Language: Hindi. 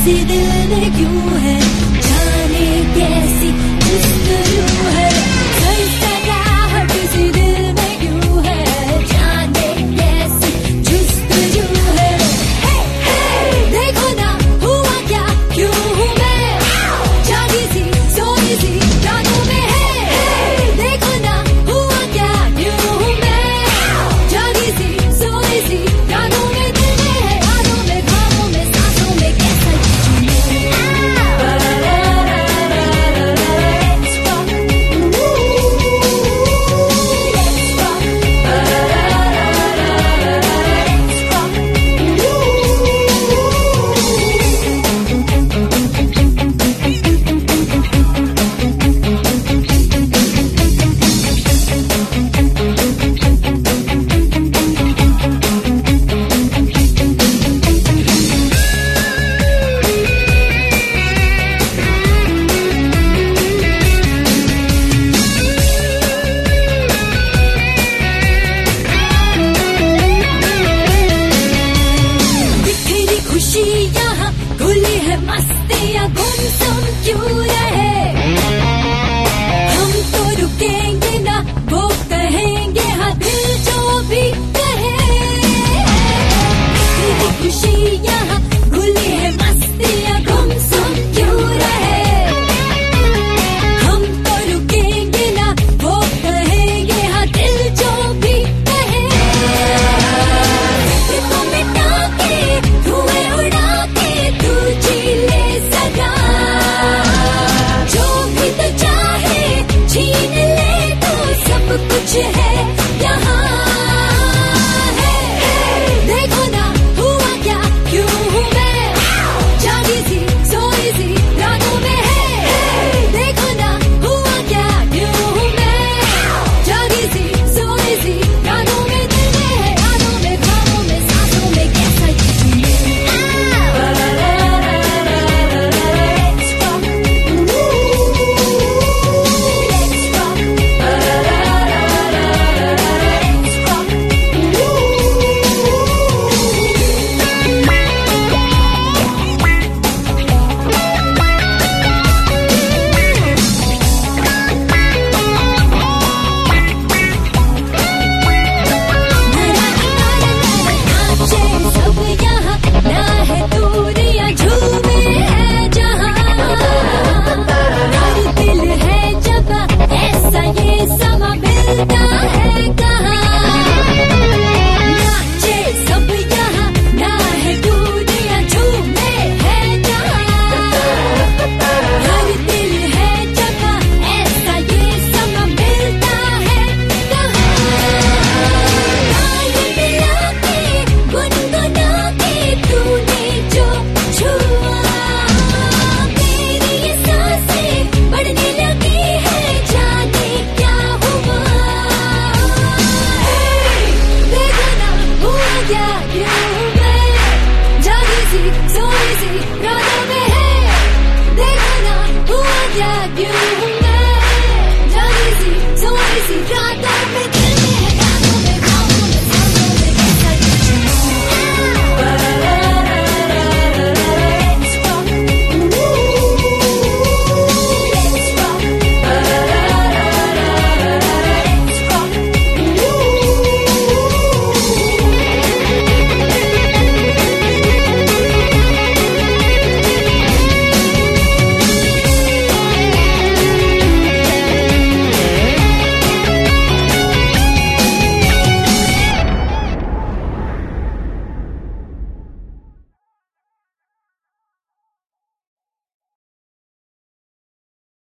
किसी दिल में क्यों है, जाने कैसी जुस्तजू है, सनसनाहट किसी दिल में क्यों है, जाने कैसी जुस्तजू है। हे हे देखो ना हुआ क्या, क्यों हूँ मैं जागी सी सोई सी रातों में। हे देखो ना हुआ क्या, क्यों हूँ मैं जागी सी सोई सी रातों में। दिल में है, यादों में, ख्वाबों में, सांसों में, कैसा खुशी यहाँ खुली है, मस्तियाँ गुमसुम क्यों रहे।